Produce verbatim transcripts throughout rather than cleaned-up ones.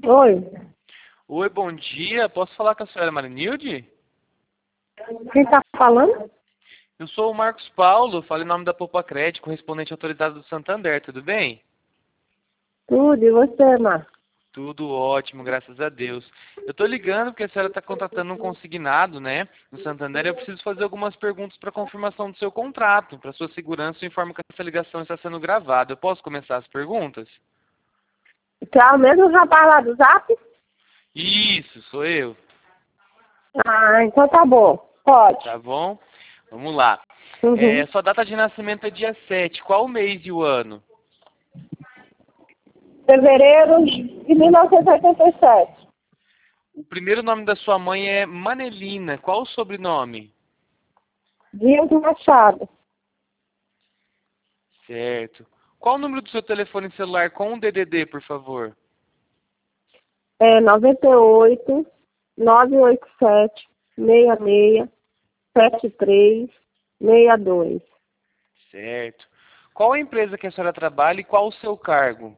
Oi, Oi, bom dia. Posso falar com a senhora Marinilde? quem está falando? Eu sou o Marcos Paulo, falo em nome da Poupa Crédito, correspondente autorizado do Santander, tudo bem? Tudo, e você, Marcos? Tudo ótimo, graças a Deus. Eu tô ligando porque a senhora está contratando um consignado, né, no Santander. Eu preciso fazer algumas perguntas para confirmação do seu contrato. Para sua segurança, eu informo que essa ligação está sendo gravada. Eu posso começar as perguntas? Que é o mesmo rapaz lá do Zap? Isso, sou eu. Ah, então tá bom. Pode. Tá bom? Vamos lá. É, Uhum. sua data de nascimento é dia sete. Qual o mês e o ano? Fevereiro de mil novecentos e oitenta e sete. O primeiro nome da sua mãe é Manelina. Qual o sobrenome? Dias Machado. Certo. Qual o número do seu telefone celular com o D D D, por favor? É noventa e oito, nove oito sete, seis seis, sete três, seis dois. Certo. Qual a empresa que a senhora trabalha e qual o seu cargo?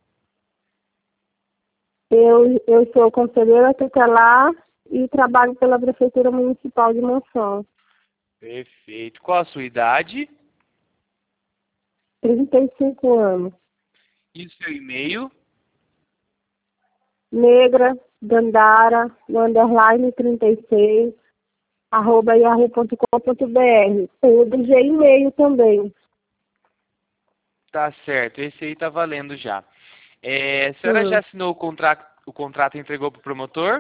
Eu, eu sou conselheira tutelar e trabalho pela Prefeitura Municipal de Monção. Perfeito. Qual a sua idade? trinta e cinco anos. E o seu e-mail? Negra, Dandara, no underline trinta e seis, arroba yahoo ponto com ponto br. Tudo Gmail também. Tá certo. Esse aí tá valendo já. É, a senhora já Hum. assinou o contrato, o contrato e entregou para o promotor?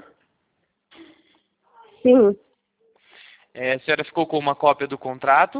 Sim. É, a senhora ficou com uma cópia do contrato?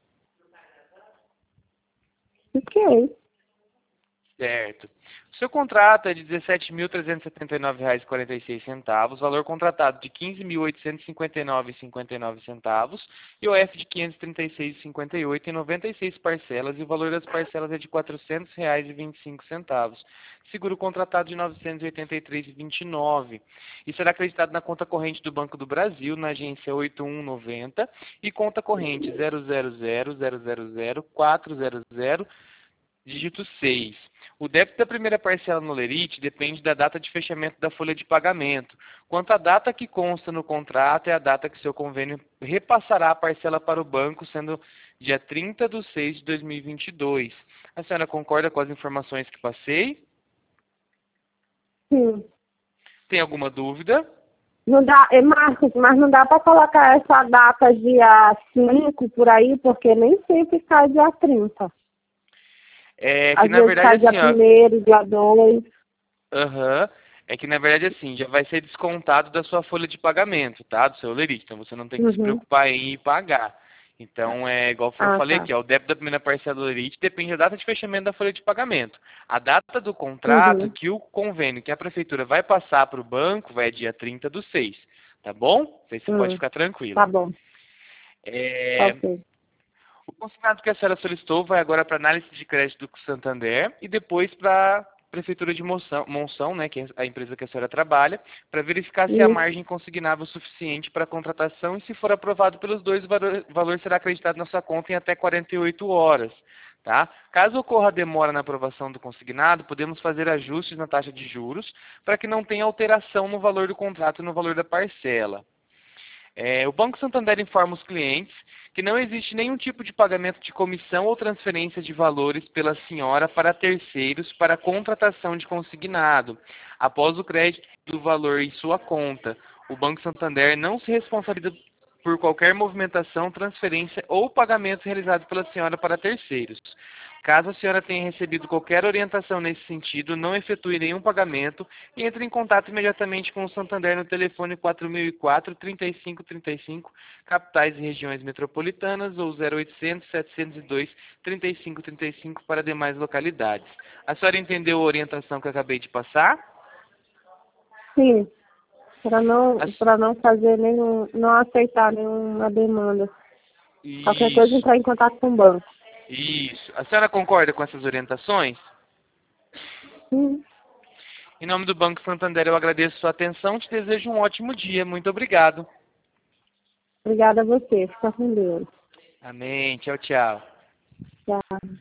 Ok. Certo. O seu contrato é de dezessete mil trezentos e setenta e nove reais e quarenta e seis centavos, valor contratado de quinze mil oitocentos e cinquenta e nove reais e cinquenta e nove centavos e o F de quinhentos e trinta e seis reais e cinquenta e oito centavos em noventa e seis parcelas e o valor das parcelas é de quatrocentos reais e vinte e cinco centavos. Seguro contratado de novecentos e oitenta e três reais e vinte e nove centavos e será acreditado na conta corrente do Banco do Brasil, na agência oito um nove zero e conta corrente zero zero zero zero zero zero quatro zero zero dígito seis. O débito da primeira parcela no Lerite depende da data de fechamento da folha de pagamento. Quanto à data que consta no contrato, é a data que seu convênio repassará a parcela para o banco, sendo dia trinta de seis de dois mil e vinte e dois. A senhora concorda com as informações que passei? Sim. Tem alguma dúvida? Não dá, é Marcos, mas não dá para colocar essa data dia cinco por aí, porque nem sempre cai dia trinta. É que Às na vezes cai verdade dia assim, ó, primeiro, dia dois. aham, é que na verdade assim, já vai ser descontado da sua folha de pagamento, tá? Do seu Lerite, então você não tem que se Uhum. preocupar em ir pagar. Então, é igual eu Ah, falei tá. aqui, ó, o débito da primeira parcela do Lerite depende da data de fechamento da folha de pagamento. A data do contrato Uhum. que o convênio que a prefeitura vai passar para o banco vai dia trinta do seis, tá bom? Aí você pode Hum. ficar tranquila. Tá bom. Tá É, ok. o consignado que a senhora solicitou vai agora para análise de crédito do Santander e depois para a Prefeitura de Monção, Monção, né, que é a empresa que a senhora trabalha, para verificar se a Isso. margem consignável é suficiente para a contratação e se for aprovado pelos dois, o valor, valor será acreditado na sua conta em até quarenta e oito horas. Tá? Caso ocorra demora na aprovação do consignado, podemos fazer ajustes na taxa de juros para que não tenha alteração no valor do contrato e no valor da parcela. É, o Banco Santander informa os clientes que não existe nenhum tipo de pagamento de comissão ou transferência de valores pela senhora para terceiros para contratação de consignado, após o crédito do valor em sua conta. O Banco Santander não se responsabiliza por qualquer movimentação, transferência ou pagamento realizado pela senhora para terceiros. Caso a senhora tenha recebido qualquer orientação nesse sentido, não efetue nenhum pagamento e entre em contato imediatamente com o Santander no telefone quatro mil e quatro, trinta e cinco trinta e cinco, capitais e regiões metropolitanas, ou zero oitocentos, setecentos e dois, trinta e cinco trinta e cinco para demais localidades. A senhora entendeu a orientação que eu acabei de passar? Sim. Para não, As... para não fazer nenhum, não aceitar nenhuma demanda. Qualquer coisa, Isso, entrar em contato com o banco. isso. A senhora concorda com essas orientações? Sim. Em nome do Banco Santander, eu agradeço sua atenção, te desejo um ótimo dia. Muito obrigado. Obrigada a você. Fica com Deus. Amém. Tchau, tchau. Tchau.